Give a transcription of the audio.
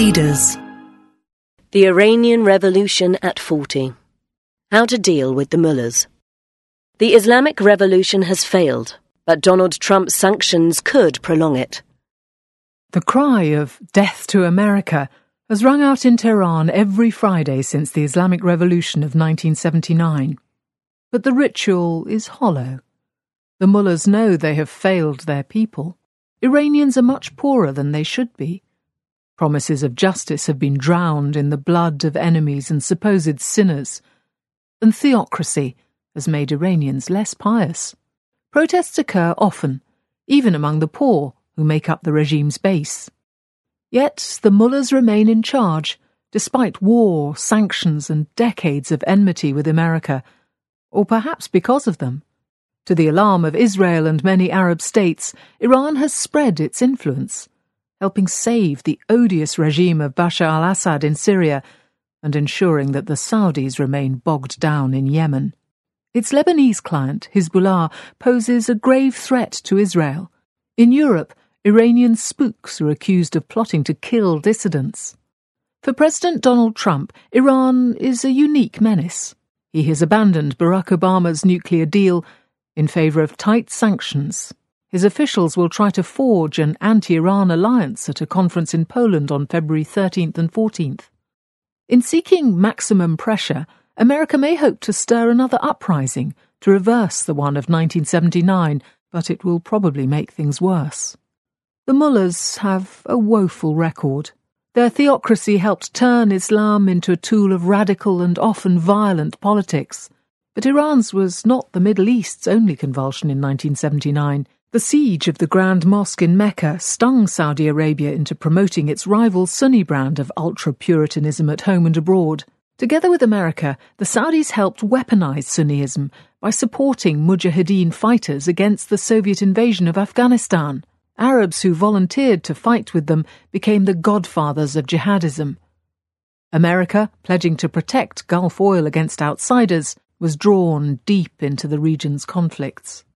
Leaders. The Iranian Revolution at 40. How to deal with the mullahs. The Islamic Revolution has failed, but Donald Trump's sanctions could prolong it. The cry of "Death to America" has rung out in Tehran every Friday since the Islamic Revolution of 1979. But the ritual is hollow. The mullahs know they have failed their people. Iranians are much poorer than they should be. Promises of justice have been drowned in the blood of enemies and supposed sinners. And theocracy has made Iranians less pious. Protests occur often, even among the poor who make up the regime's base. Yet the mullahs remain in charge, despite war, sanctions and decades of enmity with America, or perhaps because of them. To the alarm of Israel and many Arab states, Iran has spread its influence, helping save the odious regime of Bashar al-Assad in Syria and ensuring that the Saudis remain bogged down in Yemen. Its Lebanese client, Hezbollah, poses a grave threat to Israel. In Europe, Iranian spooks are accused of plotting to kill dissidents. For President Donald Trump, Iran is a unique menace. He has abandoned Barack Obama's nuclear deal in favour of tight sanctions. His officials will try to forge an anti-Iran alliance at a conference in Poland on February 13th and 14th. In seeking maximum pressure, America may hope to stir another uprising to reverse the one of 1979, but it will probably make things worse. The mullahs have a woeful record. Their theocracy helped turn Islam into a tool of radical and often violent politics. But Iran's was not the Middle East's only convulsion in 1979. The siege of the Grand Mosque in Mecca stung Saudi Arabia into promoting its rival Sunni brand of ultra-Puritanism at home and abroad. Together with America, the Saudis helped weaponize Sunniism by supporting Mujahideen fighters against the Soviet invasion of Afghanistan. Arabs who volunteered to fight with them became the godfathers of jihadism. America, pledging to protect Gulf oil against outsiders, was drawn deep into the region's conflicts.